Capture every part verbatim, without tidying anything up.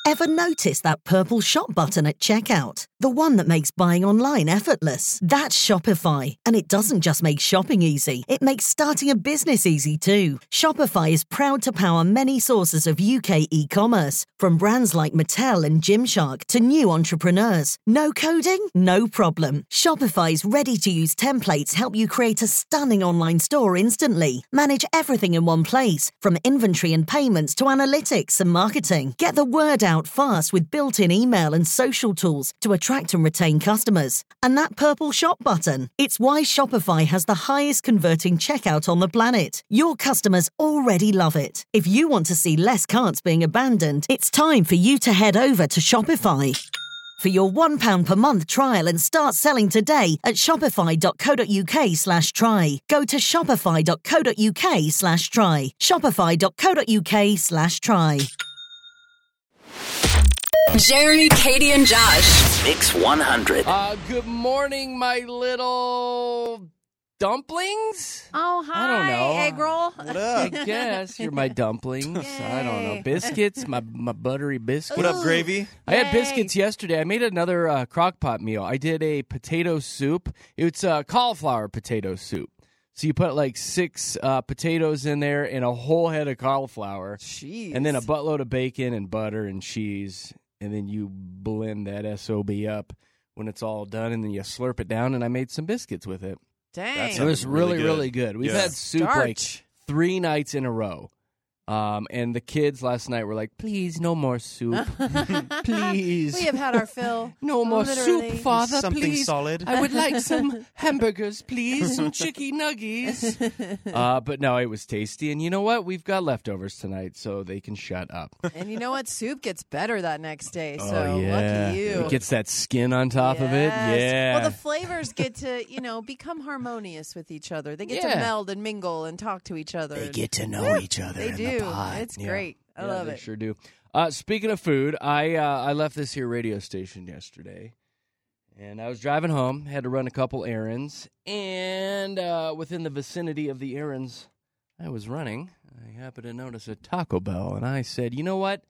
Ever notice that purple shop button at checkout? The one that makes buying online effortless. That's Shopify. And it doesn't just make shopping easy, it makes starting a business easy too. Shopify is proud to power many sources of U K e-commerce, from brands like Mattel and Gymshark to new entrepreneurs. No coding? No problem. Shopify's ready-to-use templates help you create a stunning online store instantly. Manage everything in one place, from inventory and payments to analytics and marketing. Get the word out fast with built-in email and social tools to attract and retain customers. And that purple shop button, it's why Shopify has the highest converting checkout on the planet. Your customers already love it. If you want to see less carts being abandoned, it's time for you to head over to Shopify. For your one pound per month trial and start selling today at shopify.co.uk slash try. Go to shopify.co.uk slash try. Shopify.co.uk slash try. Jeremy, Katie, and Josh. Mix one hundred. Uh, good morning, my little dumplings? Oh, hi. I don't know. Egg roll. What I up? guess you're my dumplings. I don't know. Yay. Biscuits, my my buttery biscuits. What up, gravy? I had Yay. biscuits yesterday. I made another uh, crock pot meal. I did a potato soup. It's a cauliflower potato soup. So you put like six uh, potatoes in there and a whole head of cauliflower. Jeez. And then a buttload of bacon and butter and cheese. And then you blend that S O B up when it's all done. And then you slurp it down. And I made some biscuits with it. Dang. That's It was really really, good. really good. We've Yeah. had soup like Starch. three nights in a row. Um, and the kids last night were like, please, no more soup. Please. We have had our fill. No more Literally. soup, Father, Something please. solid. I would like some hamburgers, please. Some chicken nuggets. Uh, but no, it was tasty. And you know what? We've got leftovers tonight, so they can shut up. And you know what? Soup gets better that next day. So oh, yeah. lucky you. It gets that skin on top of it. Yes. Yeah. Well, the flavors get to, you know, become harmonious with each other. They get Yeah. to meld and mingle and talk to each other. They and- get to know each other They in do. the pot. It's Yeah. great. I Yeah, love they it. sure do. Uh, speaking of food, I uh, I left this here radio station yesterday, and I was driving home. Had to run a couple errands, and uh, within the vicinity of the errands I was running, I happened to notice a Taco Bell, and I said, "You know what?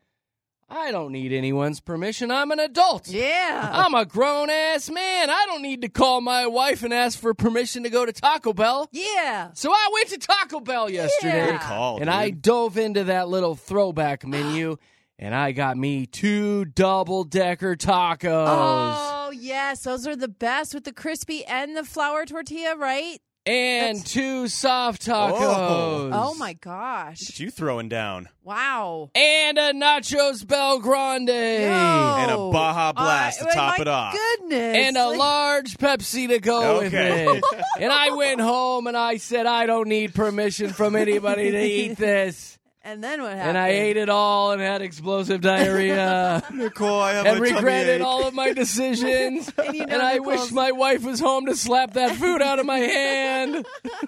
I don't need anyone's permission. I'm an adult. Yeah. I'm a grown ass man. I don't need to call my wife and ask for permission to go to Taco Bell." Yeah. So I went to Taco Bell yesterday. Yeah. Good call, And dude. I dove into that little throwback menu, and I got me two double-decker tacos. Oh, yes. Those are the best with the crispy and the flour tortilla, right? and that's- two soft tacos. Oh, my gosh. What you throwing down? Wow. And a Nachos Bel Grande. Yo. And a Baja Blast Uh, to top my it off. Goodness. And a Like- large Pepsi to go with Okay. it. And I went home and I said, I don't need permission from anybody to eat this. And then what happened? And I ate it all and had explosive diarrhea. Nicole, I have and a tummy regretted ache. all of my decisions. And you know, and I Nicole's- wish my wife was home to slap that food out of my hand.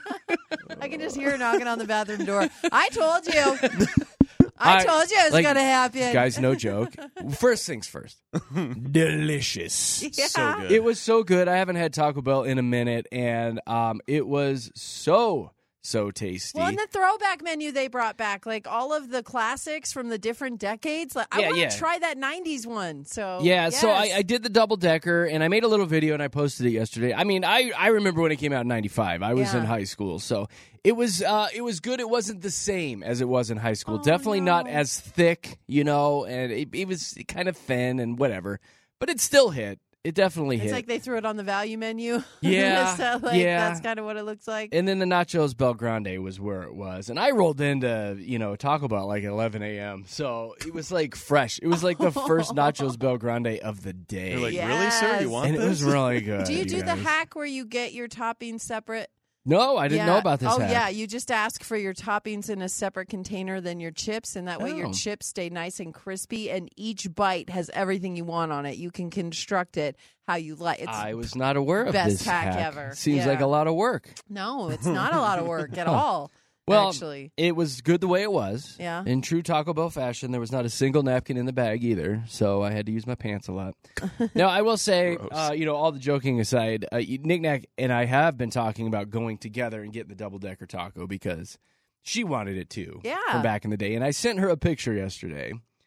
I can just hear her knocking on the bathroom door. I told you. I, I- told you it was like, going to happen. Guys, no joke. First things first. Delicious. Yeah. So good. It was so good. I haven't had Taco Bell in a minute, and um, it was so, so tasty. Well, in the throwback menu they brought back, like all of the classics from the different decades. Like, I Yeah, want to yeah. try that nineties one. So Yeah, so I, yes. I did the double decker, and I made a little video, and I posted it yesterday. I mean, I, I remember when it came out in ninety-five. I was Yeah. in high school, so it was uh, it was good. It wasn't the same as it was in high school. Definitely not no. as thick, you know, and it, it was kind of thin and whatever. But it still hit. It definitely It's hit. like they threw it on the value menu. Yeah, so, like, yeah. That's kind of what it looks like. And then the Nachos Bel Grande was where it was. And I rolled into, you know, Taco Bell like at eleven a.m. So it was like fresh. It was like the first Nachos Bel Grande of the day. You're like, really, sir? Yes. You want and it this? was really good. do you do the guys. hack where you get your toppings separate? No, I didn't Yeah. know about this Oh, hack. yeah. You just ask for your toppings in a separate container than your chips, and that way your Oh. chips stay nice and crispy, and each bite has everything you want on it. You can construct it how you like. It's I was not aware of best this hack hack. ever. Seems Yeah. like a lot of work. No, it's not a lot of work at all. Well, actually. it was good the way it was. Yeah. In true Taco Bell fashion, there was not a single napkin in the bag either, so I had to use my pants a lot. Now, I will say, Gross. uh, you know, all the joking aside, uh, Nick Nack and I have been talking about going together and getting the double-decker taco because she wanted it too Yeah. from back in the day. And I sent her a picture yesterday,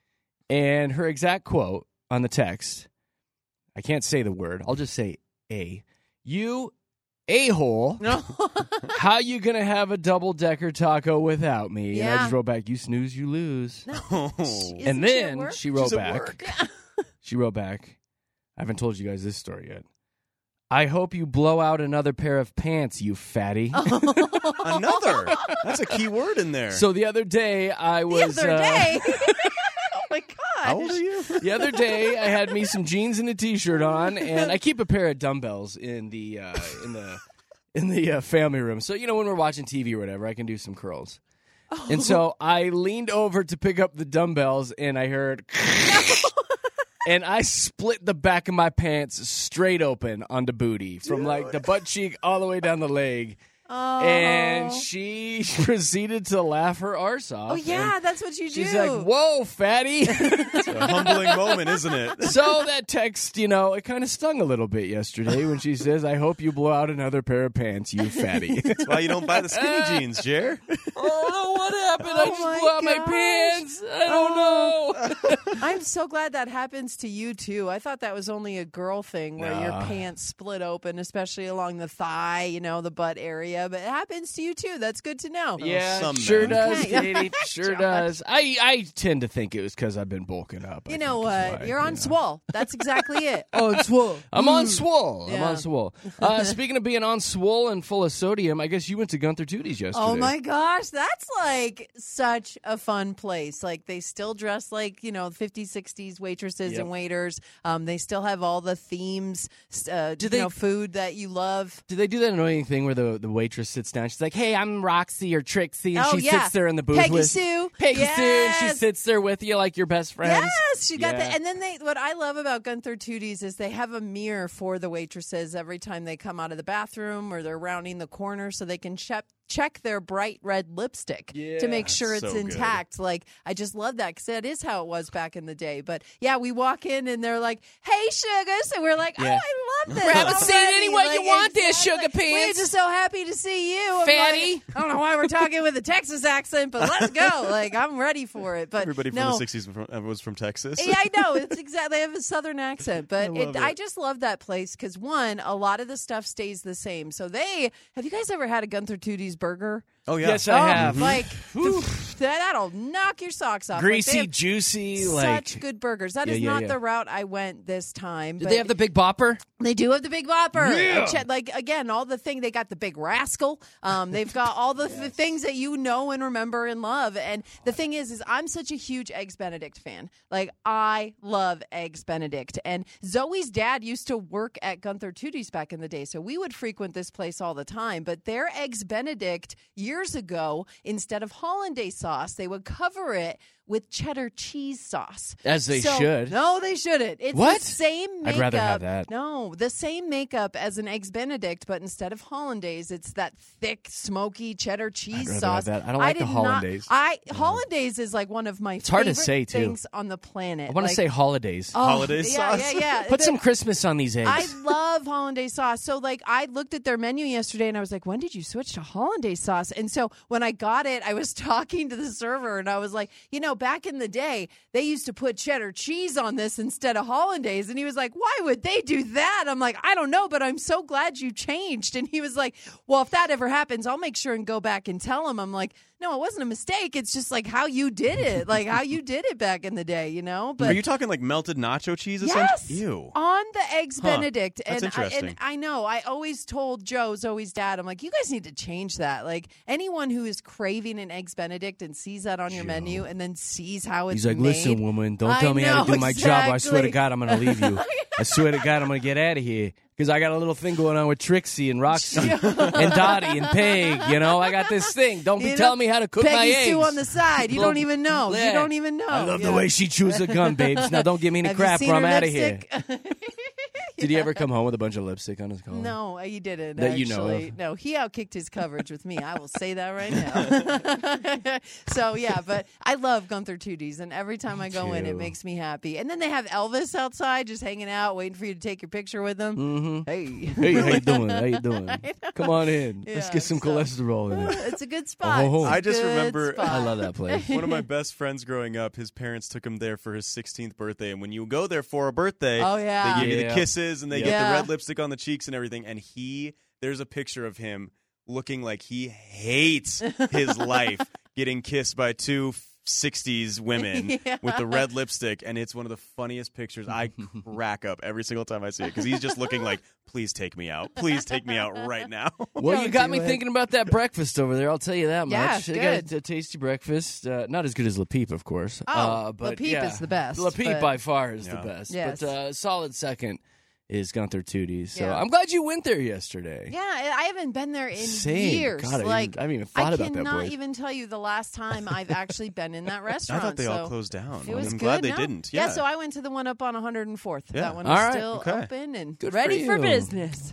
And her exact quote on the text, I can't say the word. I'll just say A. You a-hole. No. How you going to have a double-decker taco without me? Yeah. And I just wrote back, you snooze, you lose. Oh. And then she wrote She's at back. work. She wrote back. I haven't told you guys this story yet. I hope you blow out another pair of pants, you fatty. Another. That's a key word in there. So the other day, I was... the other uh, day. Oh, my God. How old are you? The other day, I had me some jeans and a t-shirt on, and I keep a pair of dumbbells in the uh, in the in the uh, family room. So you know, when we're watching T V or whatever, I can do some curls. Oh. And so I leaned over to pick up the dumbbells, and I heard, and I split the back of my pants straight open on the booty, from like the butt cheek all the way down the leg. Oh. And she proceeded to laugh her arse off. Oh, yeah, that's what you do. She's like, whoa, fatty. It's a humbling moment, isn't it? So that text, you know, it kind of stung a little bit yesterday when she says, I hope you blow out another pair of pants, you fatty. That's why you don't buy the skinny jeans, Jer. I don't know what happened. Oh I just my blew out my gosh. pants. I don't know. I'm so glad that happens to you, too. I thought that was only a girl thing where your Nah. pants split open, especially along the thigh, you know, the butt area. But it happens to you, too. That's good to know. Yeah, some sure men. does, Okay. Katie. Sure Josh. does. I, I tend to think it was because I've been bulking up. I You know think is what? why, You're on you know. swole. That's exactly it. On swole. I'm on swole. I'm Yeah. on swole. Uh, speaking of being on swole and full of sodium, I guess you went to Gunther Tootie's yesterday. Oh my gosh, that's like such a fun place. Like they still dress like, you know, fifties, sixties waitresses Yep. and waiters. Um, they still have all the themes, uh, Do you they- know, food that you love. Do they do that annoying thing where the, the waitress sits down? She's like, "Hey, I'm Roxy or Trixie," and Oh, she yeah. sits there in the booth Peggy with Sue. Peggy Sue, and she Yes. sits there with you like your best friends. Yes, she got Yeah. that. And then they, what I love about Gunther Tootie's is they have a mirror for the waitresses every time they come out of the bathroom or they're rounding the corner, so they can check check their bright red lipstick Yeah. to make sure it's So good. intact. Like I just love that because that is how it was back in the day. But yeah, we walk in and they're like, "Hey, sugars," and we're like, Yeah. "Oh, I love this. Grab a already." seat any way you Like, want there, exactly. sugar pants. We're just so happy to see you, I'm Fatty. like, I don't know why we're talking with a Texas accent, but let's go. Like I'm ready for it. But Everybody from no. the sixties was from, uh, was from Texas. Yeah, I know. It's exactly. They have a southern accent, but I it, love I it. just love that place because one, a lot of the stuff stays the same. So they have you guys ever had a Gunther Tootie's burger? Oh, yeah. Yes, I Oh, have. Like that, that'll knock your socks off. Like, Greasy, they have juicy, such like. good burgers. That Yeah, is yeah, not yeah. the route I went this time. Do but they have the Big Bopper? They do have the Big Bopper. Yeah. I check- like again, all the thing they got the Big Rascal. Um, they've got all the, the things that you know and remember and love. And the thing is, is I'm such a huge Eggs Benedict fan. Like I love Eggs Benedict. And Zoe's dad used to work at Gunther Tootie's back in the day, so we would frequent this place all the time. But their Eggs Benedict years ago, instead of hollandaise sauce, they would cover it with cheddar cheese sauce. As they So- should. No, they shouldn't. It's What? the same makeup. I'd rather have that. No, the same makeup as an Eggs Benedict, but instead of hollandaise, it's that thick, smoky cheddar cheese rather sauce. have that. I don't like the did not- hollandaise. I hollandaise is like one of my hard to favorite say, too. things on the planet. I want to Like, say holidays. oh, Hollandaise yeah, sauce? Yeah, yeah. Put The- some Christmas on these eggs. I love hollandaise sauce. So, like, I looked at their menu yesterday and I was like, when did you switch to hollandaise sauce? And so, when I got it, I was talking to the server and I was like, you know, back in the day, they used to put cheddar cheese on this instead of hollandaise. And he was like, why would they do that? I'm like, I don't know, but I'm so glad you changed. And he was like, well, if that ever happens, I'll make sure and go back and tell him. I'm like, no, it wasn't a mistake. It's just like how you did it, like how you did it back in the day, you know? But Are you talking like melted nacho cheese? Yes, essentially? Ew. on the Eggs Huh. Benedict, That's and I, and interesting. I know I always told Joe, Zoe's dad, I'm like, you guys need to change that. Like anyone who is craving an Eggs Benedict and sees that on your Joe. menu and then sees how it's He's like, made, listen, woman, don't I tell me how to know, do my job. I swear to exactly. God, I'm going to leave you. I swear to God, I'm going to get out of here. Because I got a little thing going on with Trixie and Roxy and Dottie and Peg. You know, I got this thing. Don't be You know, telling me how to cook my Peggy eggs. Sue on the side. You Little- don't even know. Yeah. You don't even know. I love Yeah. the way she chews a gun, babes. Now don't give me any Have you crap seen or I'm her out of here. lipstick? Did he ever come home with a bunch of lipstick on his collar? No, he didn't. That actually. you know of. No, he outkicked his coverage with me. I will say that right now. So yeah, but I love Gunther Tooties, and every time I go in, it too. makes me happy. And then they have Elvis outside, just hanging out, waiting for you to take your picture with him. Mm-hmm. Hey, Hey, how you doing? How you doing? Come on in. Let's Yeah, get some so- cholesterol in it. it's a good spot. Oh, I just Good remember- spot. I love that place. One of my best friends growing up, his parents took him there for his sixteenth birthday. And when you go there for a birthday, Oh, yeah. they give you Yeah. the kisses and they Yeah. get Yeah. the red lipstick on the cheeks and everything. And he, there's a picture of him looking like he hates his life getting kissed by two sixties women Yeah. with the red lipstick. And it's one of the funniest pictures. I crack up every single time I see it because he's just looking like, please take me out. Please take me out right now. Well, you Don't got do me it. thinking about that breakfast over there. I'll tell you that Yeah, much. They good. got a, a tasty breakfast. Uh, not as good as La Peep, of course. Oh, uh, but La Peep yeah. is the best, La Peep but- by far is Yeah. the best. Yes. But uh, solid second is Gunther Tooties. So Yeah. I'm glad you went there yesterday. Yeah, I haven't been there in Same. years. God, I like even- I haven't even thought I about that cannot place. even tell you the last time I've actually been in that restaurant. I thought they all so closed down. It was I'm good. glad they no? didn't. Yeah. Yeah. so I went to the one up on one hundred fourth. Yeah. That one All is right. still Okay. open and Good for ready for you. business.